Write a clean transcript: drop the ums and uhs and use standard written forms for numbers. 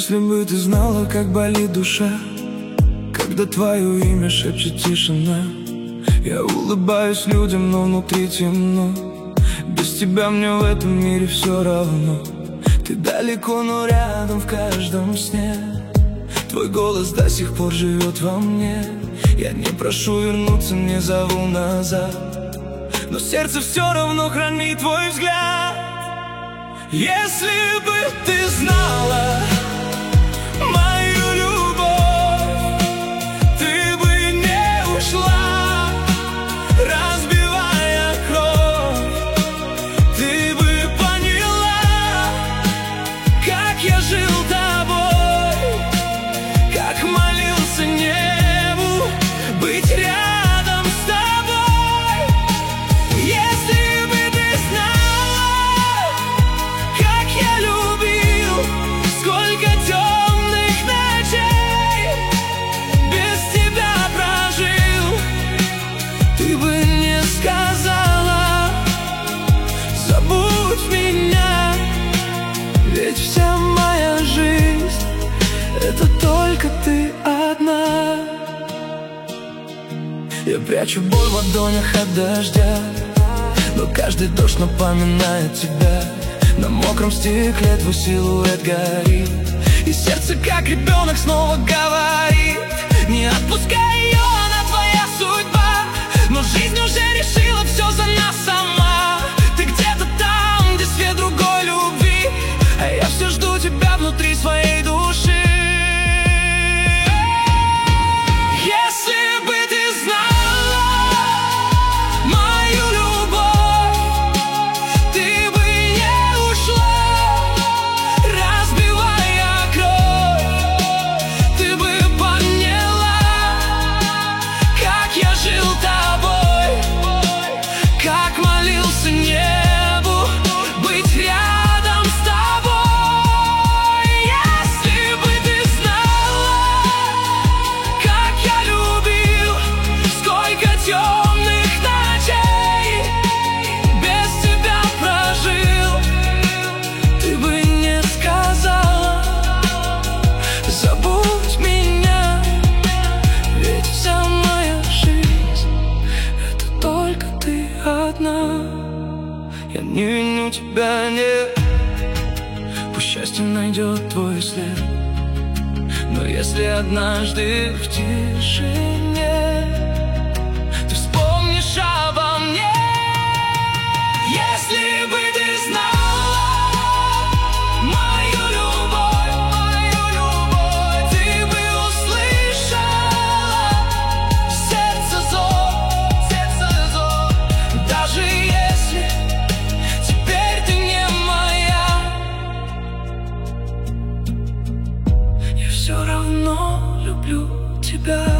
Если бы ты знала, как болит душа, когда твое имя шепчет тишина. Я улыбаюсь людям, но внутри темно. Без тебя мне в этом мире все равно. Ты далеко, но рядом в каждом сне. Твой голос до сих пор живет во мне. Я не прошу вернуться, не зову назад, но сердце все равно хранит твой взгляд. Если бы ты знала мою любовь, ты бы не ушла, разбивая кровь. Ты бы поняла, как я жил тобой, как молился небу быть рядом с тобой. Если бы ты знала, как я любил, сколько темных ночей без тебя прожил, ты бы не сказала: забудь меня. Ведь вся моя жизнь — это только ты одна. Я прячу боль в ладонях от дождя, но каждый дождь напоминает тебя. На мокром стекле твой силуэт горит, и сердце, как ребенок, снова говорит: не отпускай ее, она твоя судьба. Но жизнь уже решила все за нас сама. Ты где-то там, где свет другой любви, а я все жду тебя внутри своей души. Если бы ты знала мою любовь, ты бы не ушла, разбивая кровь. Ты бы поняла, как я жил тобой, как молился небу быть рядом с тобой. Если бы ты знала, как я любил, сколько темных ночей без тебя прожил, ты бы не сказала: забудь меня. Ведь вся моя жизнь — это только ты одна. Я не виню тебя, нет. Пусть счастье найдет твой след, но если однажды в тишине ты вспомнишь обо мне. Если бы ты знала мою любовь, ты бы услышала сердце зов. Даже если теперь ты не моя, я все равно люблю тебя.